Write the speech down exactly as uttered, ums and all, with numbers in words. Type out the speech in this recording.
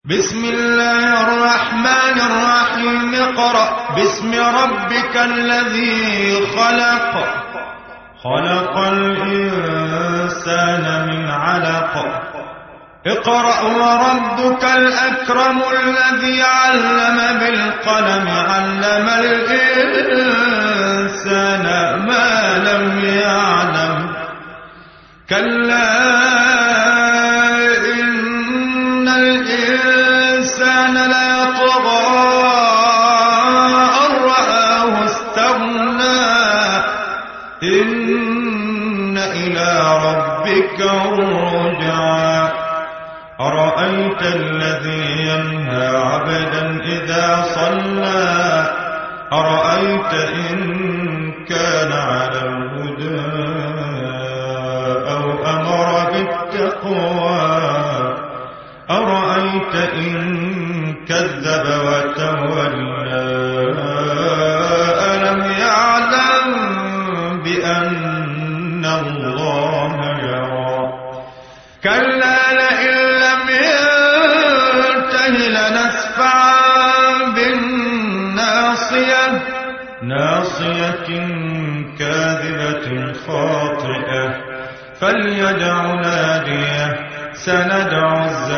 بسم الله الرحمن الرحيم اقرأ باسم ربك الذي خلق خلق الإنسان من علق اقرأ وربك الأكرم الذي علم بالقلم علم الإنسان ما لم يعلم كلا إن الإنسان ليطغى أن رآه استغنى إن إلى ربك الرجعى أرأيت الذي ينهى عبدا إذا صلى أرأيت إن كان على الهدى أو أمر بالتقوى أرأيت إن كذب وتولى ألم يعلم بأن الله يرى كلا لئن لم ينته لنسفعا بالناصية ناصية كاذبة خاطئة فليدع ناديه سندع الزبانية